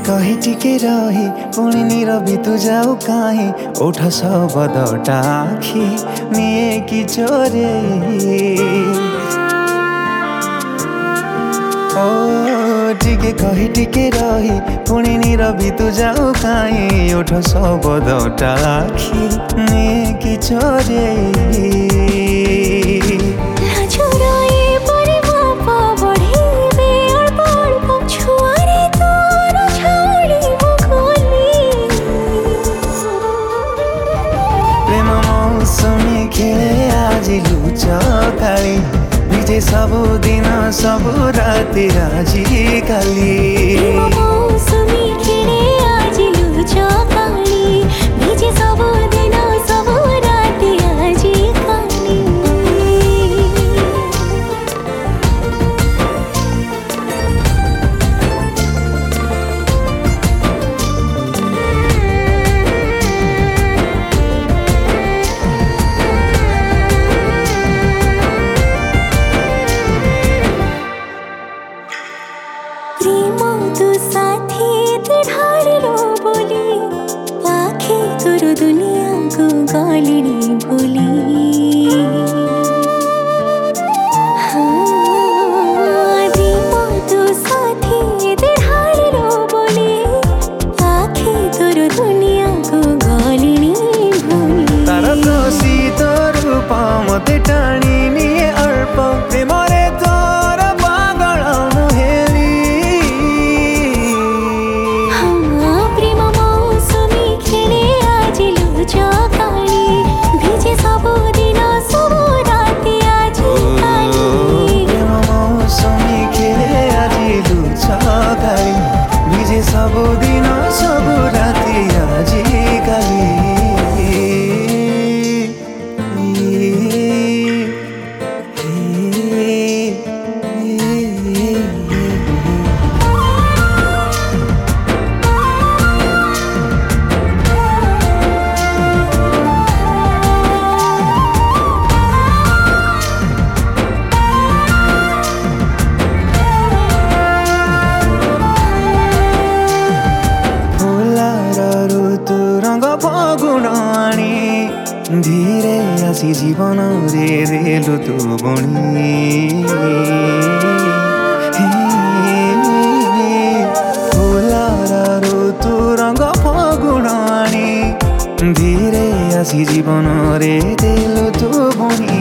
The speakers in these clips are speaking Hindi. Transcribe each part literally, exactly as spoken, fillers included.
कही टिके रही पुणी नीरवी तू जाऊ काहे ओठ सबदटा आखि निए कि चोरे ओ टिके कही टिके रही पुणी नीरवी तू जाऊ काहे ओठ सबदटा आखि निए कि चोरे मौसमी खेले आज लुच काली भिजे सबु दिन सबु राति आजी काली मौसमी खेले आज लुच काली भिजे सबु दिन सबु राति आजी काली तू साथी ते ढाड़िलो बोली आखे तोर दुनिया को गालिनी बोली हाँ दीपो तू साथी ते ढाड़िलो बोली आखे तोर दुनिया को गालिनी बोली तार दोषी तोर रूप मते टाणी निये अर्प प्रेमरे तोर पागल मुहेली सबु दिन सबु राति आजी काली धीरे आसी जीवन रे रेलु तू बणी फुलार ऋतु रंग फगुण आनी धीरे आसी जीवन रे रेलु तू बणी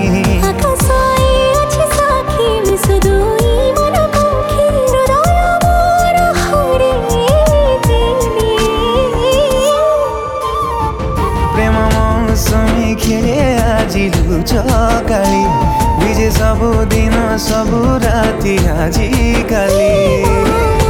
मौसमी खेले आजी लुच काली भिजे सबु दिन सबु राति आजी काली।